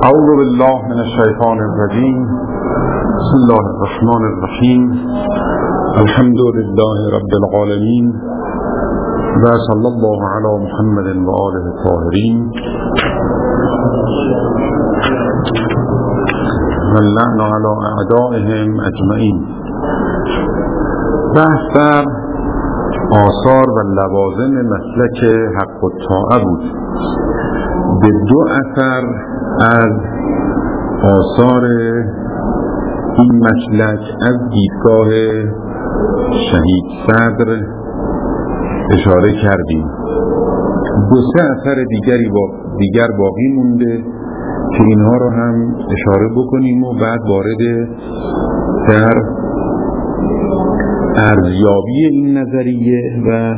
اعوذ بالله من الشیطان الرجیم. بسم الله الرحمن الرحیم. الحمد لله رب العالمین و صلی الله علی محمد و آله الطاهرین و اللعن علی اعدائهم اجمعین. بحث در آثار و لوازم مسلک حق الطاعه بود. به دو اثر از آثار این مسلک از دیدگاه شهید صدر اشاره کردیم. دو سه اثر دیگر باقی مونده که اینها رو هم اشاره بکنیم و بعد وارد در ارزیابی این نظریه و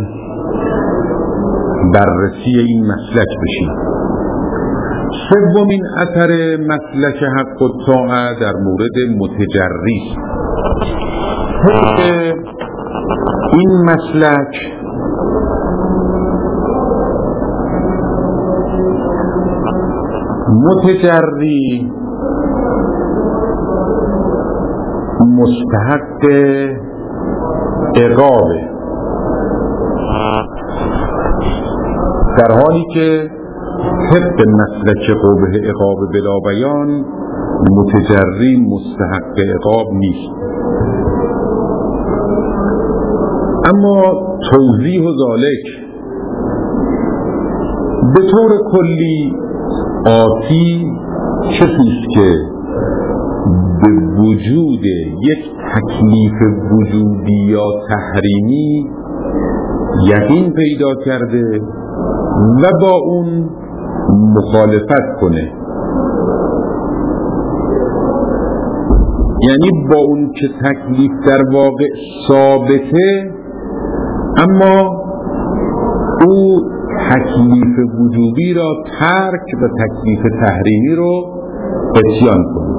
بررسی این مسلک بشیم. سومین اثر مسلک حق الطاعه در مورد متجری. این مسلک متجری مستحق عقابه، در حالی که طبق مسلک قبح عقاب بلا بیان متجری مستحق عقاب نیست. اما توضیح ذالک به طور کلی آتی کسی است که به وجود یک تکلیف وجودی یا تحریمی یقین پیدا کرده و با اون مخالفت کنه، یعنی با اون که تکلیف در واقع ثابته اما او تکلیف وجودی را ترک و تکلیف تحریمی رو اتیان کنه.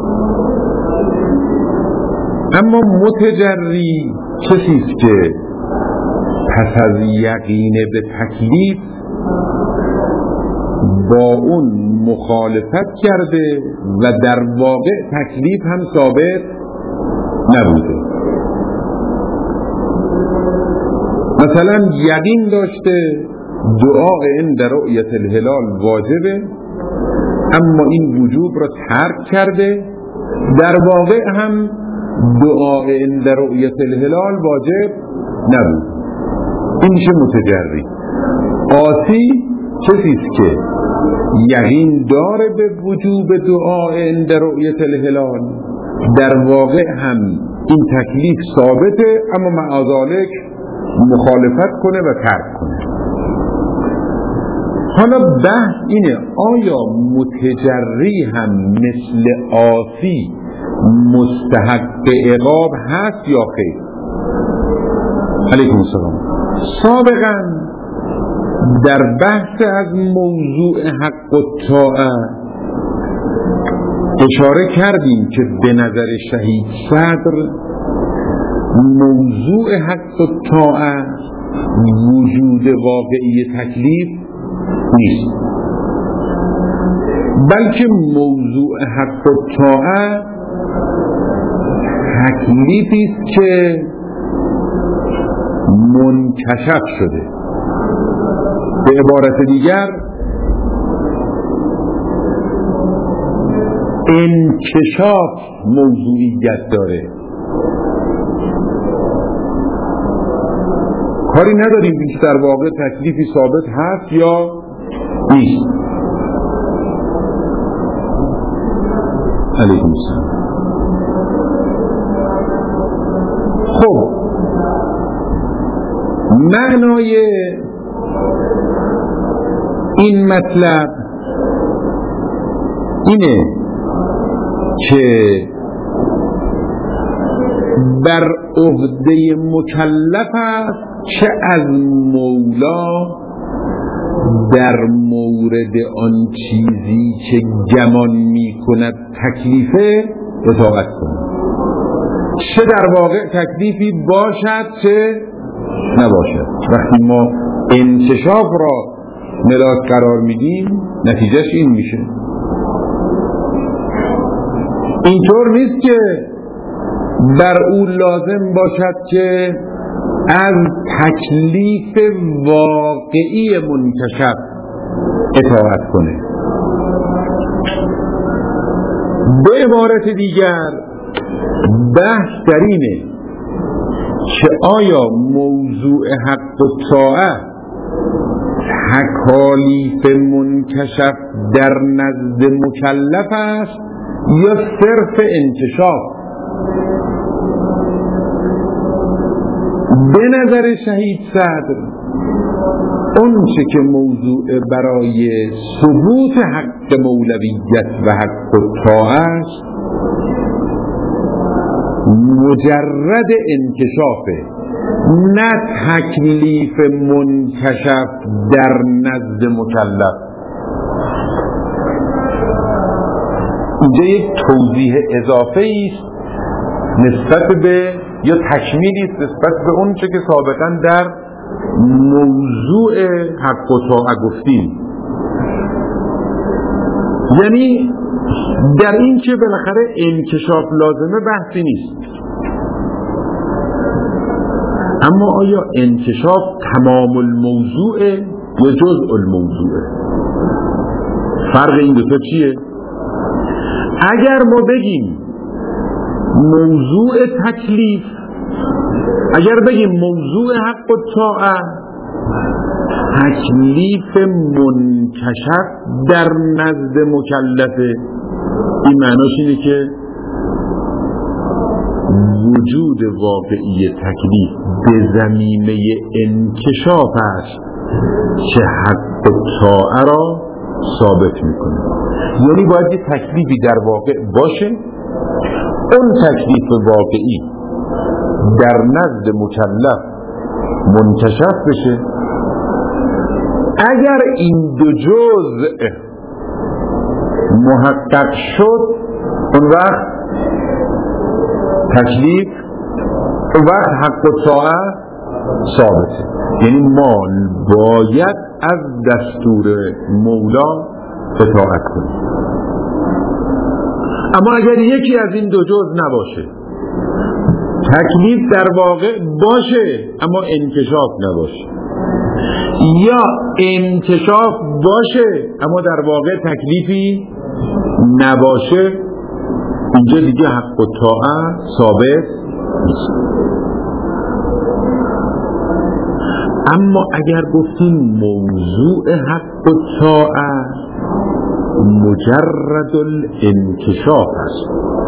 اما متجری کسی است که پس از یقین به تکلیف با اون مخالفت کرده و در واقع تکلیف هم ثابت نبوده. مثلا یقین داشته دعا عند رؤیت الهلال واجبه اما این وجوب را ترک کرده، در واقع هم دعا عند رؤیت الهلال واجب نبود. این میشه متجری. عاصی کسی است که یقین داره به وجوب دعا عند رؤیت الهلال، در واقع هم این تکلیف ثابته اما معاذالک مخالفت کنه و ترک کنه. حالا بحث اینه آیا متجری هم مثل عاصی مستحق عقاب هست یا خیر؟ علیکم السلام. سابقا در بحث از موضوع حق الطاعه اشاره کردیم که به نظر شهید صدر موضوع حق الطاعه وجود واقعی تکلیف نیست، بلکه موضوع حق الطاعه تکلیفی است که منکشف شده. به عبارت دیگر انکشاف موضوعیت داره. کاری نداریم که در واقع تکلیفی ثابت هست یا نیست. علیکم السلام. خب معنای این مطلب اینه که بر عهده مکلف است چه از مولا در مورد آن چیزی که گمان می کند تکلیفه اطاعت کند، چه در واقع تکلیفی باشد چه نباشد. وقتی ما انکشاف را ملاک قرار میدیم نتیجهش این میشه اینطور نیست که بر او لازم باشد که از تکلیف واقعی منکشف اطاعت کنه. به عبارت دیگر بحث در اینه که آیا موضوع حق و طاعت تکالیف منکشف در نزد مکلف است یا صرف انکشاف؟ به نظر شهید صدر اون چه که موضوع برای ثبوت حق مولویت و حق و طاعت مجرد انکشافه، نه تکلیف منکشف در نزد مکلف. اینجا یک توضیح اضافه است نسبت به یا تکمیلی است نسبت به اون چه که سابقا در موضوع حق و طاعت گفتیم. یعنی در این که بالاخره انکشاف لازمه بحثی نیست، اما آیا انکشاف تمام الموضوع یا جزء الموضوع؟ فرق این دوتا چیه؟ اگر ما بگیم موضوع تکلیف، اگر بگیم موضوع حق و طاعت تکلیف منکشف در نزد مکلفه، این معناش اینه که وجود واقعی تکلیف به زمینه انکشاف است که حق و طاعت را ثابت میکنه. یعنی باید یه تکلیفی در واقع باشه، اون تکلیف واقعی در نزد مکلف منکشف بشه. اگر این دو جزء محقق شد اون وقت تکلیف، اون وقت حق و طاعت ثابته. یعنی ما باید از دستور مولا اطاعت کنیم. اما اگر یکی از این دو جزء نباشه، تکلیف در واقع باشه اما انکشاف نباشه، یا انکشاف باشه اما در واقع تکلیفی نباشه، اینجا دیگه حق و طاعت ثابت نیست. اما اگر گفتیم موضوع حق و طاعت مجرد الانکشاف است،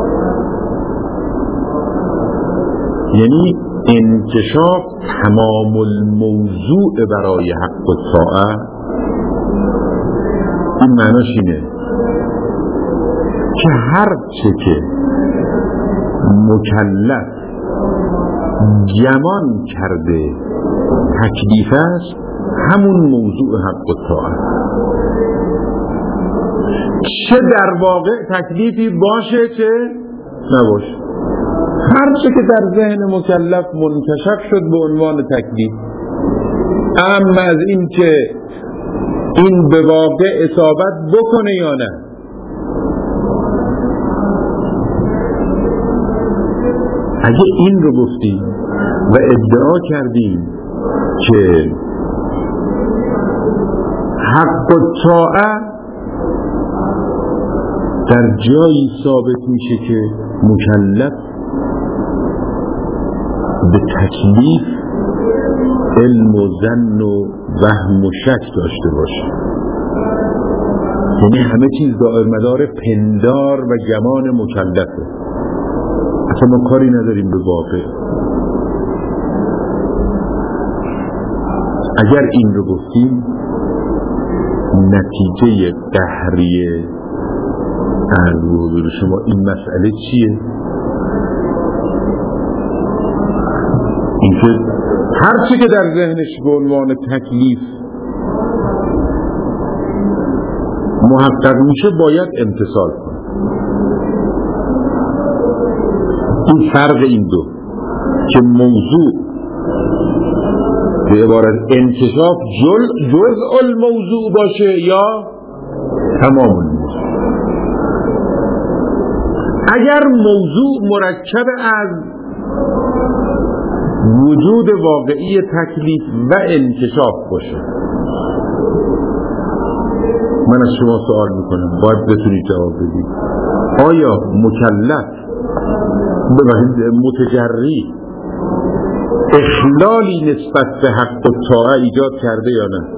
یعنی انکشاف تمام الموضوع برای حق و طاعت، این معناش اینه که هر چه که مکلف گمان کرده تکلیف است همون موضوع حق و طاعت، چه در واقع تکلیفی باشه چه نباشه. هر چه که در ذهن مکلف منکشف شد به عنوان تکلیف، اما از این که این به واقع اصابت بکنه یا نه، اگه این رو گفتیم و ادعا کردیم که حق و طاعت در جایی ثابت میشه که مکلف به تکلیف علم و ظن و وهم و شک داشته باشه، یعنی همه چیز دائر مدار پندار و گمان مکلفه، اصلا ما کاری نداریم به واقع. اگر این رو گفتیم نتیجه قهریه عرض به حضور شما این مسئله چیه؟ اینکه هر چی که در ذهنش به عنوان تکلیف محقق میشه باید امتثال کنه. این فرق این دو که موضوع به عبارت انکشاف جزء الموضوع باشه یا تمام الموضوع. اگر موضوع مرکب از وجود واقعی تکلیف و انکشاف باشه، من از شما سوال میکنم، باید بتونید جواب بدید. آیا مکلف متجری اخلالی نسبت به حق و طاعه ایجاد کرده یا نه؟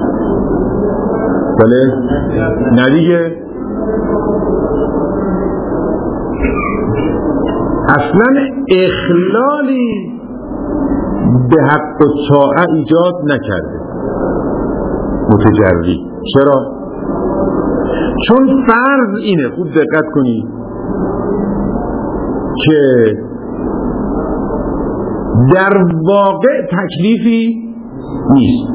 بله؟ نه دیگه. اصلا اخلالی به حق و طاعه ایجاد نکرده متجری. چرا؟ چون فرض اینه، خوب دقت کنید، که در واقع تکلیفی نیست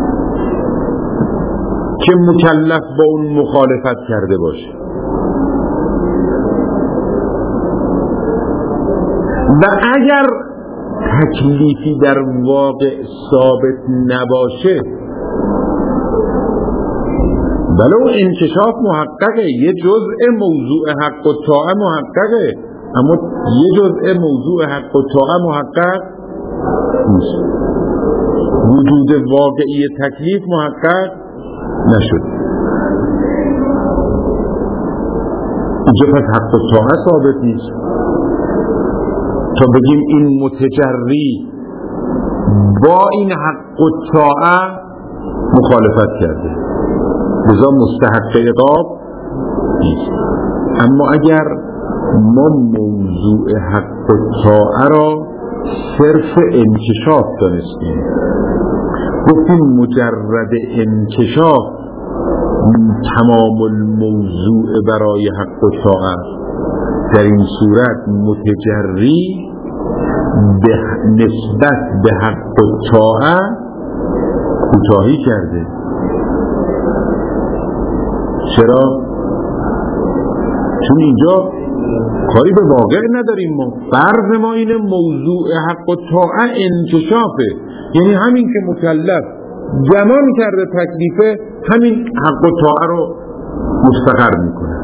که مکلف با اون مخالفت کرده باشه و اگر تکلیفی در واقع ثابت نباشه، ولو انکشاف محققه، یه جزء موضوع حق و طاعه محققه، اما یه جزء موضوع حق و طاعه محقق نیست. وجود واقعی تکلیف محقق نشد. اینجا پس حق و طاعه ثابت نیست تا بگیم این متجری با این حق و طاعه مخالفت کرده، لذا مستحق عقاب نیست. اما اگر ما موضوع حق و طاعه را صرف انکشاف دانستیم، گفتیم مجرد انکشاف تمام الموضوع برای حق و طاعه، در این صورت متجری به نسبت به حق و طاعه کوتاهی کرده. چرا؟ چون اینجا کاری به واقع نداریم. ما فرض ما اینه موضوع حق و طاعه انکشافه، یعنی همین که مکلف گمان کرده تکلیفه، همین حق و طاعه رو مستقر میکنه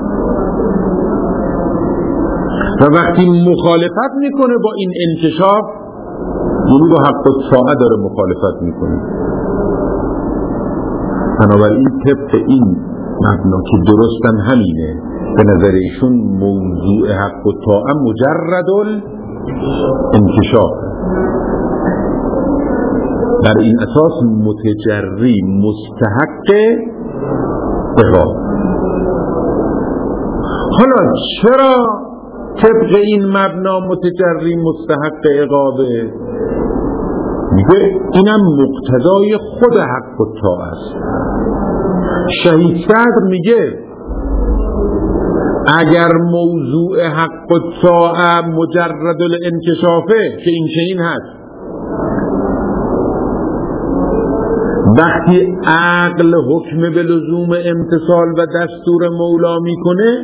و وقتی مخالفت میکنه با این انکشاف، یعنی با حق و طاعه داره مخالفت میکنه. بنابراین طبق این مبنا که درستن همینه، به نظر ایشون موضوع حق و طاعه مجرد انکشاف. در این اساس متجری مستحق عقاب. حالا چرا طبق این مبنا متجری مستحق عقابه؟ میگه اینم مقتضای خود حق و طاعه است. شهید صدر میگه اگر موضوع حق و طاعه مجرد الانکشافه، که این چنین هست، وقتی عقل حکم به لزوم امتثال و دستور مولا میکنه،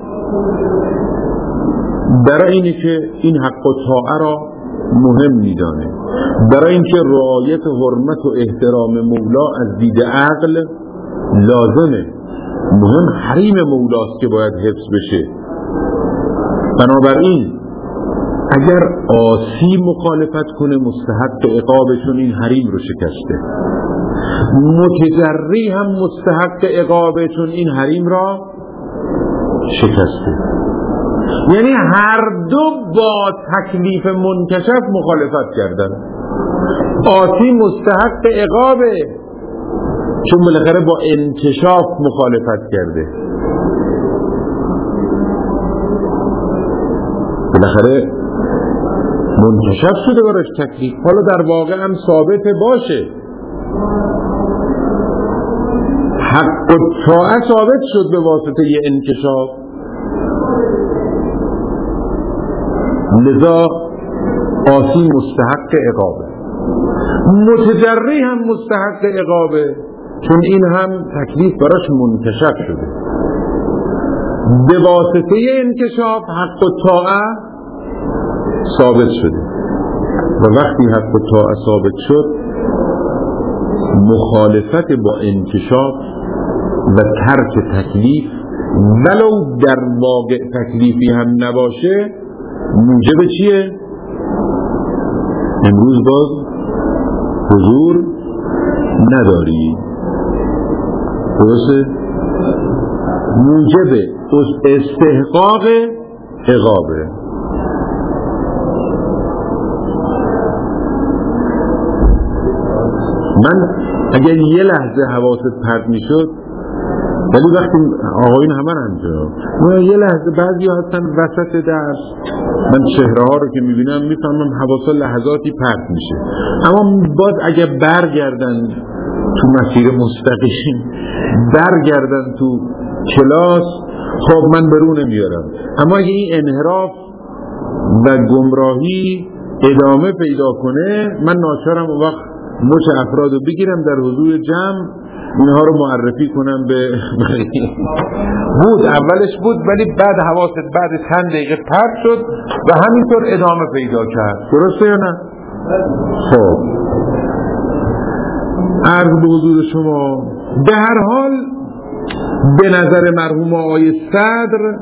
برای اینه که این حق و طاعه را مهم میدانه، برای اینکه رعایت حرمت و احترام مولا از دید عقل لازمه، مهم حریم مولاست که باید حفظ بشه. بنابراین اگر عاصی مخالفت کنه مستحق عقابه، چون این حریم رو شکسته. متجری هم مستحق عقابه، چون این حریم را شکسته. یعنی هر دو با تکلیف منکشف مخالفت کردن. عاصی مستحق عقابه چون بالاخره با انکشاف مخالفت کرده، بالاخره منکشف شده براش تکلیف. حالا در واقع هم ثابت باشه، حق و طاعه ثابت شد به واسطه ی انکشاف، لذا عاصی مستحق عقابه، متجری هم مستحق عقابه چون این هم تکلیف براش منکشف شده. به واسطه انکشاف حق و طاعه ثابت شده و وقتی حق و طاعه ثابت شد، مخالفت با انکشاف و ترک تکلیف ولو در واقع تکلیفی هم نباشه موجب چیه؟ امروز باز حضور نداری، درسته؟ موجب استحقاق عقابه. من اگر یه لحظه حواست پرت میشد، ولی وقتی آقایون همه همجا یه لحظه بعضی هستن وسط درس، من چهره ها رو که میبینم میفهمم حواسا لحظاتی پرت میشه، اما باز اگر برگردن تو مسیر مستقیم، برگردن تو کلاس، خب من برو نمیارم. اما اگه این انحراف و گمراهی ادامه پیدا کنه، من ناچارم اون وقت مچ افراد رو بگیرم در حضور جمع، اینها رو معرفی کنم به بود اولش بود، ولی بعد حواست بعد چند دقیقه پرت شد و همینطور ادامه پیدا کرد. درسته یا نه؟ خب عرض به حضور شما، به هر حال به نظر مرحوم آقای صدر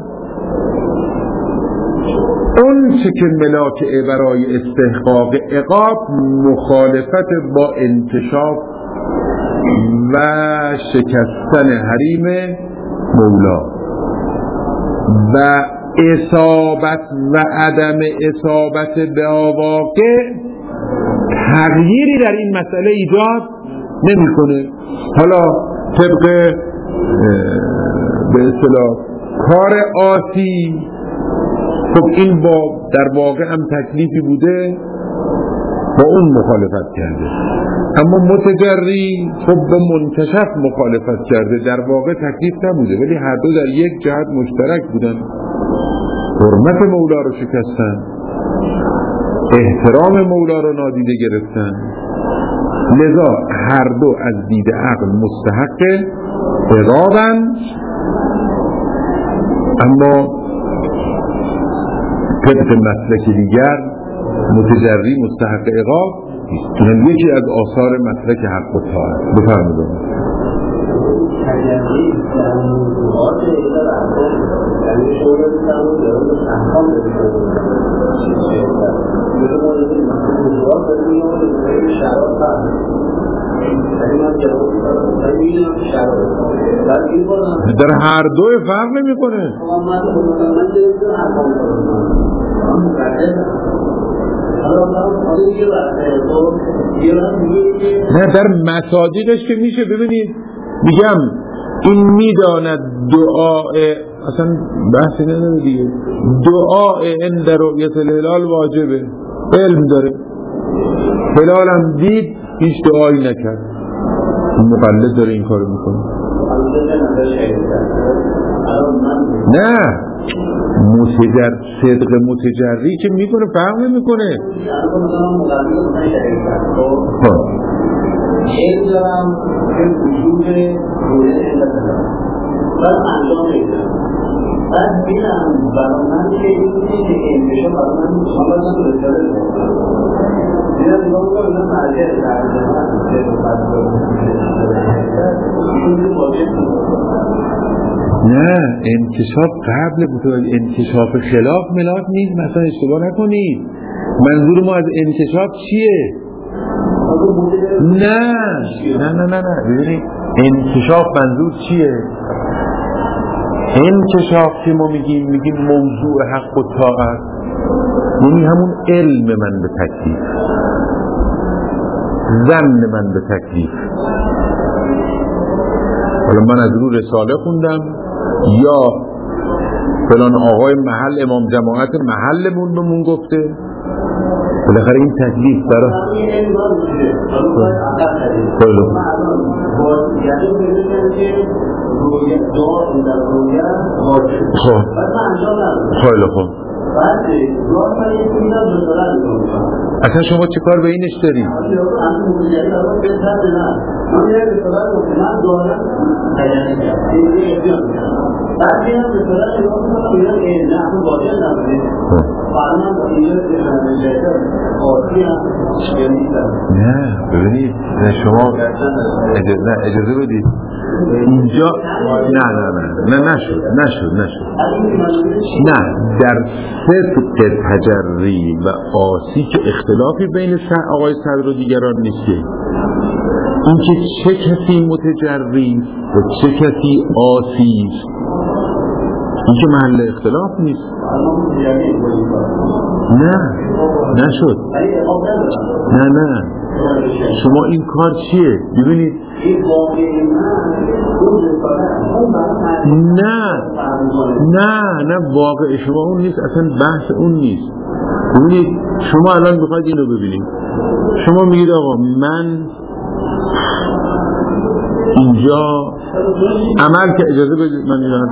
اون چه که ملاکه برای استحقاق عقاب مخالفت با انکشاف و شکستن حریم مولا و اصابت و عدم اصابت به واقع تغییری در این مسئله ایجاد نمی‌کنه. حالا طبق به اصطلاح کار آتی، خب این با در واقع هم تکلیفی بوده، با اون مخالفت کرده، اما متجری خب با منکشف مخالفت کرده، در واقع تکلیف نبوده، ولی هر دو در یک جهت مشترک بودن، حرمت مولا رو شکستن، احترام مولا رو نادیده گرفتن، لذا هر دو از دید عقل مستحق عقابن، اما طبق مسلک دیگر متجری مستحق عقاب نیست. این یکی از آثار مسلک حق و طاعت. بفرمایید. در هر دو فرق نمی‌کنه. نه در مصادیقش که میشه ببینید، میگم این میداند دعای اصلا بحث نداره دیگه، دعای عند رؤیت الهلال واجبه، علم داره، هلالم دید هیچ دعایی نکرد، مقلد داره این کارو میکنه. نه صدق متجری که میکنه فرق نمیکنه. بعد میرم برای من که این چیزی که انتشا برای من شما رو رساله میرم نگاه کنم اینا مرجع نه انکشاف قبل بود، انکشاف خلاف ملاک نیست، مثلا اشتباه نکنید. منظور ما از انکشاف چیه؟ نه ببینید انکشاف منظور چیه؟ انکشاف که ما میگیم موضوع حق و طاعت، یعنی همون علم من به تکلیف، ظن من به تکلیف. حالا من از رو رساله خوندم یا فلان آقای محل امام جماعت محلمون بهمون گفته، بالاخره این تکلیف برای خیلی خوب. اصلا شما چه کار به اینش دارید؟ نه ببینید شما اجازه بدید اینجا نشد نه در صدق تجری و آسی که اختلافی بین آقای صدر و دیگران نیست. این که چه کسی متجری و چه کسی آسی است این که محل اختلاف نیست. نشد. نه شما این کار چیه؟ ببینید نه واقع شما اون نیست، اصلا بحث اون نیست. ببینید شما الان میخواید اینو ببینید، شما میگید آقا من اینجا عمل که اجازه بدید من اینا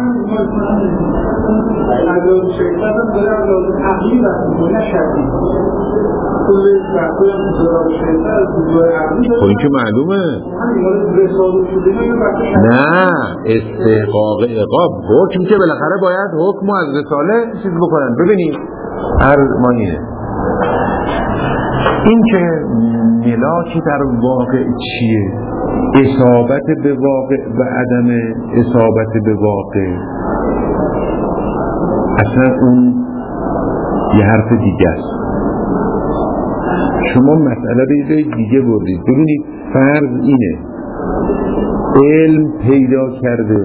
خب این که معلومه. نه استحقاق عقاب حکم که بالاخره باید حکم از رساله چیز بکنن. ببینید ارمانیه این که ملاکی در واقع چیه؟ اصابت به واقع و عدم اصابت به واقع اصلا اون یه حرف دیگه است. شما مسئله به یه دیگه بردید. ببینید فرض اینه علم پیدا کرده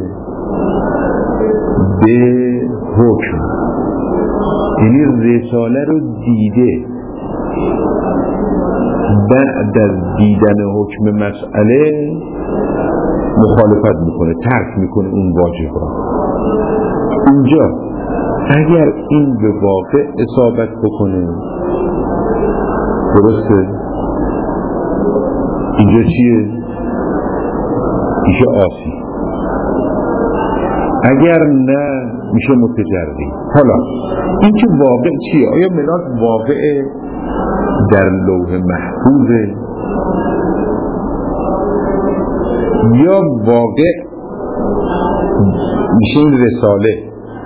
به حکم، یعنی رساله رو دیده، بعد از دیدن حکم مسئله مخالفت میکنه، ترک میکنه اون واجبات. اینجا اگر این به واقع اصابت بکنه درسته، اینجا چیه؟ میشه آسی. اگر نه میشه متجری. حالا این که واقع چیه؟ آیا ملاک واقع در لوح محفوظه یا واقع میشه این رساله؟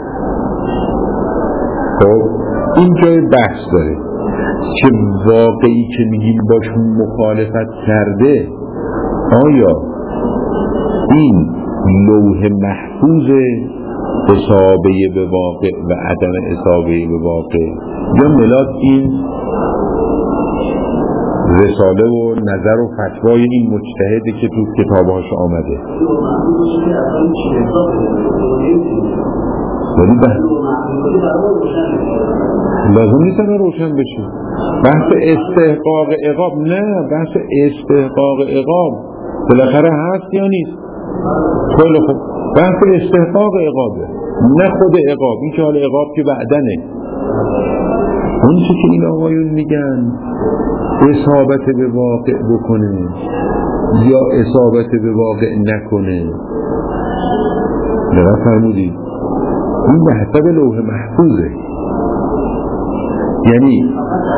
خب این جای بحث داره که واقعی که میگیم باش مخالفت کرده آیا این لوح محفوظ اصابه به واقع و عدم اصابه به واقع، یا ملاک این رساله و نظر و فتوای این مجتهدی که تو کتابهاش آمده. ولی لازم نیست روشن بشه. بحث استحقاق عقاب نه، بحث استحقاق عقاب بالاخره هست یا نیست؟ خیلی خوب، بحث استحقاق عقابه نه خود عقاب. این که حال عقاب که بعدنه، اون چی که این آقایون میگن اصابت به واقع بکنه یا اصابت به واقع نکنه، نگاه فرمودید این به حسب لوح محفوظه. یعنی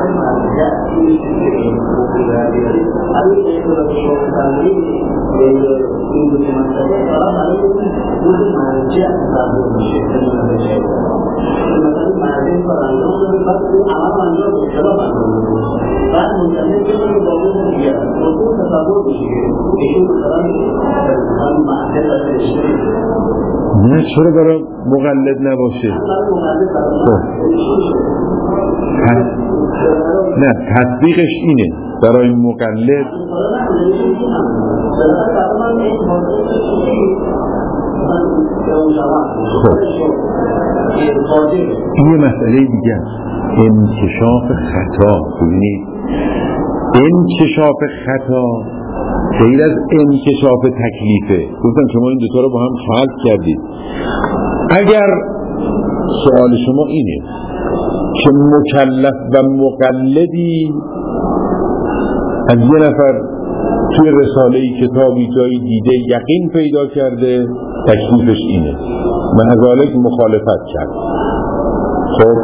نه چرا برای مقلد نباشه؟ نه تطبیقش اینه برای مقلد. خب این یه مسئله دیگه است، انکشاف خطا. ببینید انکشاف خطا غیر از انکشاف تکلیفه. گفتم شما این دوتا رو با هم خلط کردید. اگر سوال شما اینه که مکلف و مقلدی از یه نفر توی رساله‌ای کتابی جایی دیده یقین پیدا کرده، تکلیفش اینه، معذالک مخالفت کرد. خب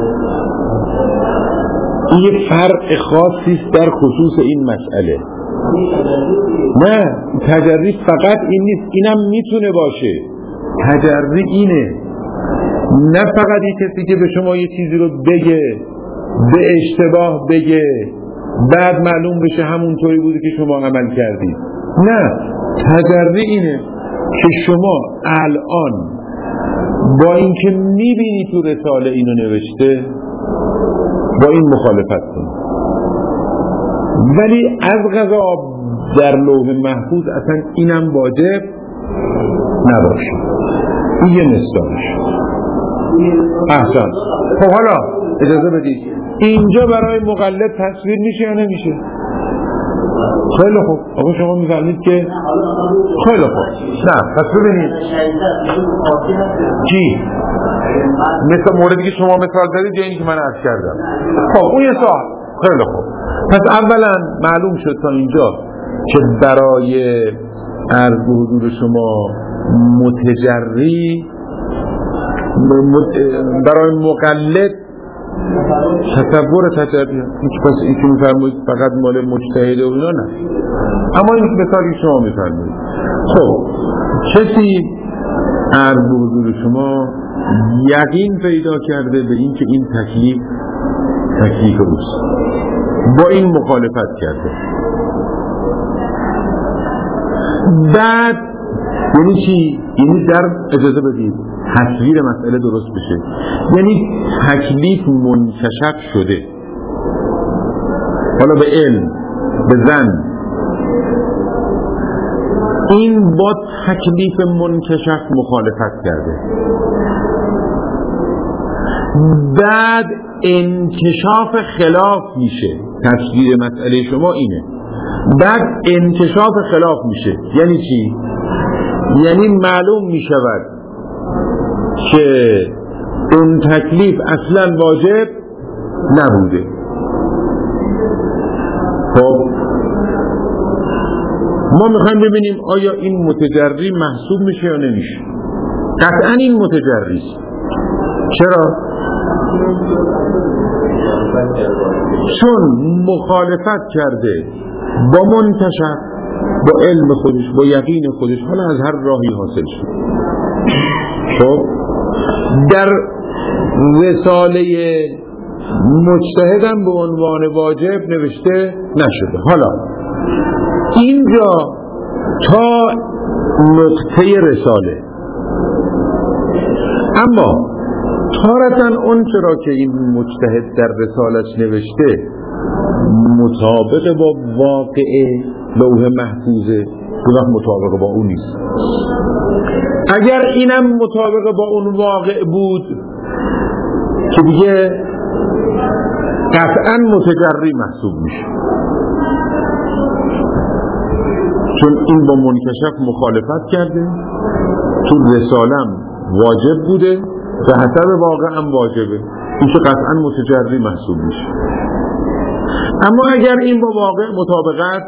این یه فرق خاصیست در خصوص این مسئله. نه تجری فقط این نیست، اینم میتونه باشه. تجری اینه نه فقط یه کسی که به شما یه چیزی رو بگه به اشتباه بگه بعد معلوم بشه همونطوری بوده که شما عمل کردید. نه، تجری اینه که شما الان با اینکه میبینی تو رساله اینو نوشته با این مخالفت کنید، ولی از قضا در لوح محفوظ اصلا اینم واجب نباشه. این یه مثالش. احسن. خب حالا اجازه بدید اینجا برای مقلد تصویر میشه یا نمیشه؟ خیلی خوب. آقا شما میفهمید که خیلی خوب. نه پس ببینید چی؟ مثل موردی که شما مثال دارید یا اینی که من عرض کردم. خب اون یه سوال. خیلی خوب. پس اولا معلوم شد تا اینجا که برای عرض به حضور شما متجری برای مقلد تصور تجری هیچ پس این که میفرمایید فقط مال مجتهد و اینا نه، اما این مثالی شما میفرمایید. خب کسی عرض به حضور شما یقین پیدا کرده به این که این تکلیف اوست، با این مخالفت کرده، بعد یعنی چی؟ یعنی در اجازه بدید تصویر مسئله درست بشه، یعنی تکلیف منکشف شده، حالا به علم به ظن، این با تکلیف منکشف مخالفت کرده، بعد انکشاف خلاف میشه. تصویر مسئله شما اینه، بعد انکشاف خلاف میشه. یعنی چی؟ یعنی معلوم میشود که اون تکلیف اصلا واجب نبوده. خب ما میخوایم ببینیم آیا این متجری محسوب میشه یا نمیشه. قطعا این متجری است. چرا؟ چون مخالفت کرده با منکشف، با علم خودش، با یقین خودش، حالا از هر راهی حاصل شد. خب در رساله مجتهدم به عنوان واجب نوشته نشده. حالا اینجا تا نقطه رساله، اما تارتاً اون چرا که این مجتهد در رسالش نوشته مطابق با واقعه لوح محفوظه، اون مطابق با اون نیست. اگر اینم مطابق با اون واقع بود که دیگه قطعاً متجری محسوب میشه، چون این با منکشف مخالفت کرده، چون رسالم واجب بوده به حسب واقع هم واجبه، این که قطعاً متجری محسوب میشه. اما اگر این با واقع مطابقت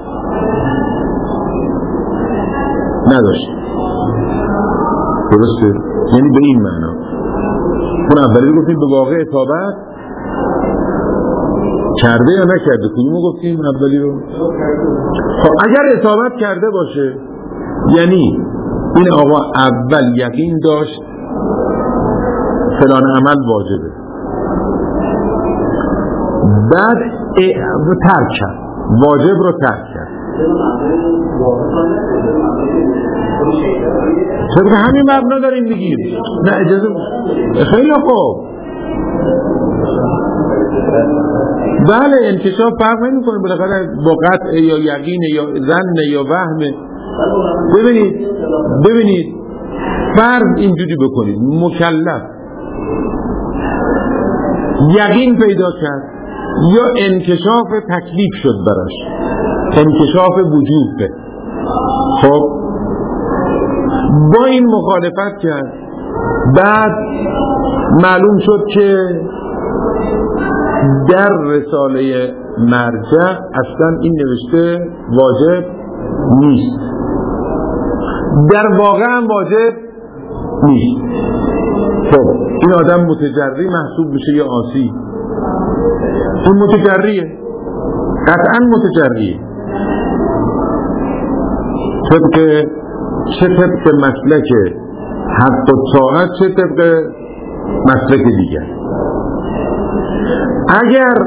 نداشت، درسته؟ یعنی به این معنا اون اولی گفتیم به واقع اطابق کرده یا نکرده، کدومو گفتیم اولی رو؟ خب اگر اطابق کرده باشه یعنی این آقا اول یقین داشت فلان عمل واجبه، بعد ترک کرد، واجب رو ترک کرد. طبق همین مبنا داریم میگیم. نه اجازه خیلی خوب. بله انکشاف فرق نمی‌کنه، بالاخره با قطع یا یقین یا ظن یا وهم. ببینید فرض اینجوری بکنید مکلف یقین پیدا کرد یا انکشاف تکلیف شد براش، انکشاف وجوبه. خب با این مخالفت کرد، بعد معلوم شد که در رساله مرجع اصلا این نوشته واجب نیست، در واقع هم واجب نیست. خب این آدم متجری محسوب میشه یا عاصی؟ این متجریه، قطعا متجریه. چه طبق مسلک حق و طاعت، چه طبق مسلک دیگر. اگر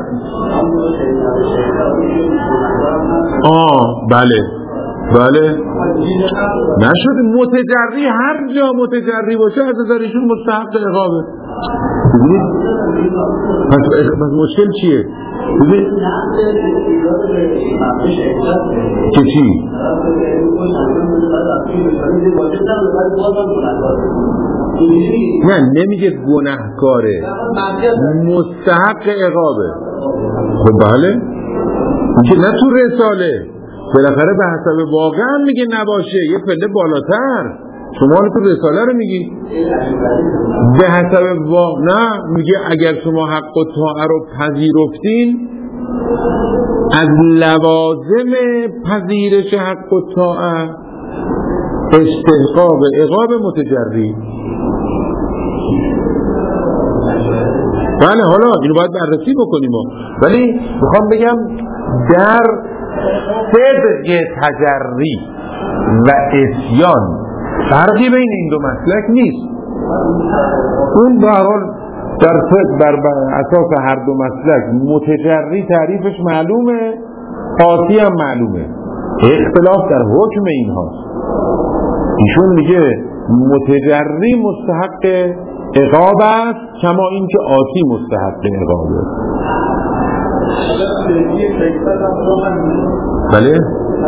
بله نشد متجری، هر جا متجری باشه از نظر ایشون مستحق عقابه. ببینید پس مشکل چیه؟ ببینید که چی؟ نه نمیگه گناهکاره، مستحق عقابه. خب بله میگه نه تو رساله، بالاخره به حسب واقع هم میگه نباشه، یه پله بالاتر. شما تو رساله رو میگی به حسب واقع، نه میگه اگر شما حق و طاعه رو پذیرفتین، از لوازم پذیرش حق و طاعه استحقاق عقاب متجری. بله حالا اینو باید بررسی بکنیم ولی میخوام بگم در صدق تجری و عصیان فرقی بین این دو مسلک نیست. اون به هر حال در بر اساس هر دو مسلک متجری تعریفش معلومه، عاصی هم معلومه، اختلاف در حکم اینهاست. ایشون میگه متجری مستحق عقاب است کما این که عاصی مستحق عقابه. بله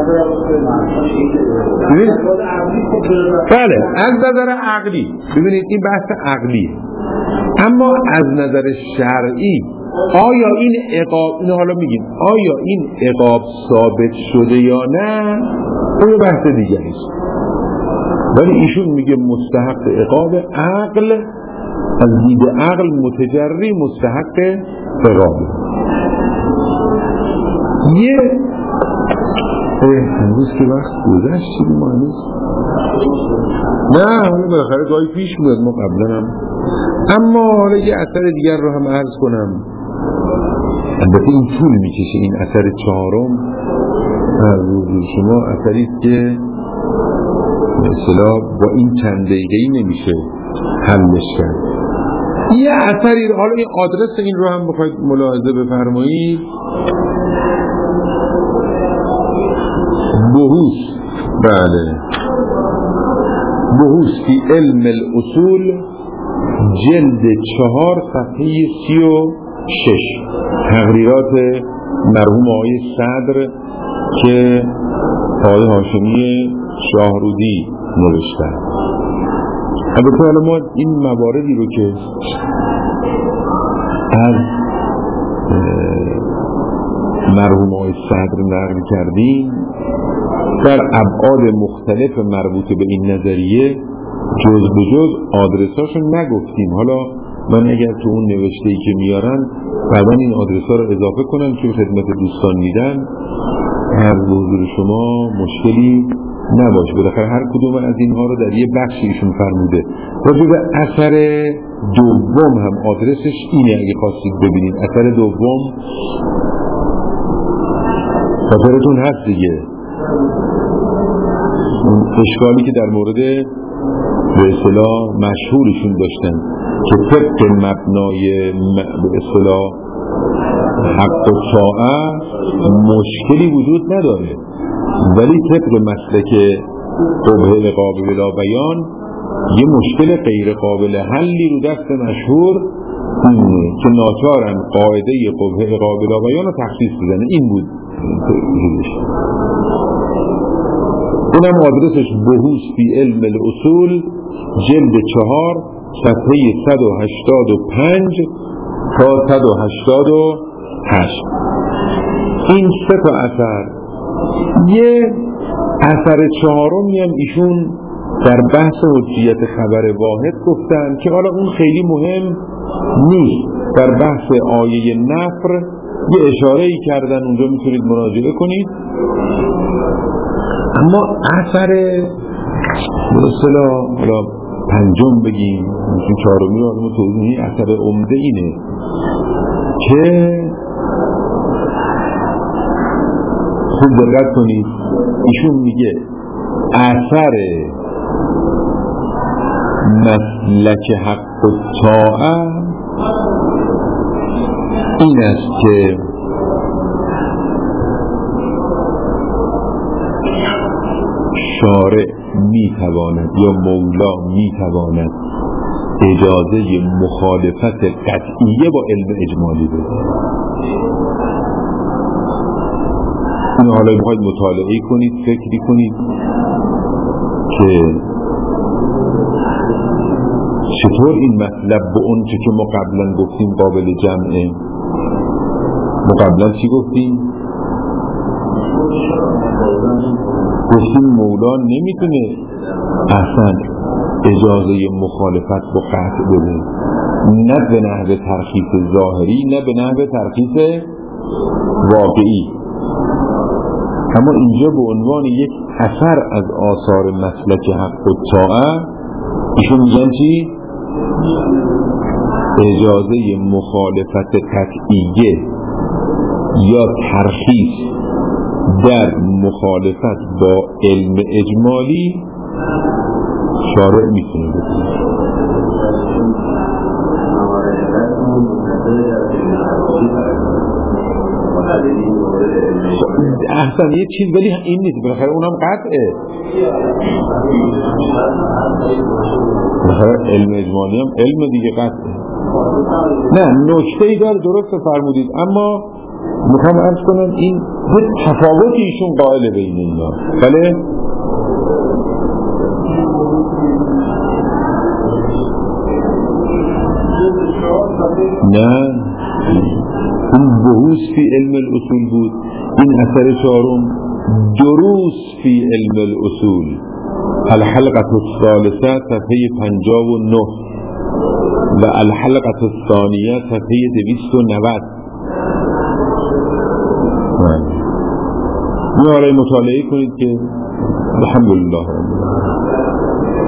بله از نظر عقلی ببینید این بحث عقلی، اما از نظر شرعی آیا این عقاب، اینو حالا میگیم آیا این عقاب ثابت شده یا نه، اون بحث دیگه است. ولی ایشون میگه مستحق عقاب عقل، از دید عقل متجری مستحق عقابه. یه هنوز که وقت گذشت ما هنوز نه حالا بالاخره گاهی پیش میاد ما قبلا هم. اما حالا یه اثر دیگر رو هم عرض کنم، البته این طول میکشه. این اثر چهارم از شما اثری است که به اصطلاح با این چند دقیقه‌ای نمیشه حلش کرد. یه اثری، حالا این آدرس این رو هم بخواید ملاحظه بفرمایید. بحوث، بله بحوث فی علم الاصول جلد 4 صفحه 36، تقریرات مرحوم آقای صدر که آقای هاشمی شاهرودی نوشتن. البته حالا ما این مواردی رو که از مرحوم آقای صدر نقل کردیم در ابعاد مختلف مربوط به این نظریه جز به جز آدرساشو نگفتیم. حالا من اگر تو اون نوشته‌ای که میارن بعدا این آدرس‌ها رو اضافه کنم که خدمت دوستان میدن، هر حضور شما مشکلی نباشه. بالاخره هر کدوم از اینها رو در یه بخشی ایشون فرموده. راجع به اثر دوم هم آدرسش اینه، اگه خواستید ببینید اثر دوم خاطرتون هست دیگه، اشکالی که در مورد به اصطلاح مشهورشون داشتن که طبق مبنای به اصطلاح حق و طاعه مشکلی وجود نداره، ولی طبق مسلک قبح عقاب بلا بیان یه مشکل غیر قابل حلی رو دست مشهور اینه که ناچارن قاعده قبح عقاب بلا بیان رو تخصیص بزنه. این بود اونم آدرسش بحوث فی علم الاصول جلد 4 صفحه 185 تا 188. این سه تا اثر. یه اثر چهارمی هم ایشون در بحث حجیت خبر واحد گفتن که حالا اون خیلی مهم نیست. در بحث آیه نفر یه اشاره‌ای کردن، اونجا میتونید مراجعه کنید. اما اثر به اصطلاح حالا پنجم بگیم، مثل چهارمی رو آدم توضیحی، اثر عمده اینه که خوب دقت کنید. ایشون میگه اثر مسلک حق و طاعه است که شارع میتواند یا مولا میتواند اجازه مخالفت قطعیه با علم اجمالی بده. اینو حالا میخواید مطالعه کنید، فکری کنید که چطور این مطلب به اون چه که ما قبلا گفتیم قابل جمعه. ما قبلا چی گفتیم؟ گفتیم مولا نمیتونه اصلا اجازه مخالفت با قطع بده، نه به نحو ترخیص ظاهری نه به نحو ترخیص واقعی. اما اینجا به عنوان یک اثر از آثار مسلک حق و طاعه ایشون میگن چی؟ اجازه مخالفت قطعیه یا ترخیص در مخالفت با علم اجمالی شارع میتونه بکنه. احسن یه چیز ولی این نیست، بالاخره اونم قطعه. بالاخره علم اجمالی هم علم دیگه قطعه. نه نکته‌ای داره، درست فرمودید، اما میخوام عرض کنم این یه تفاوتی ایشون قائل بین اینا. بله نه این بحوث فی علم الاصول بود. این اثر چهارم دروس فی علم الاصول، الحلقه الثالثه صفحه 59 و الحلقه الثانیه صفحه 290. این آره مطالعه کنید که الحمدلله.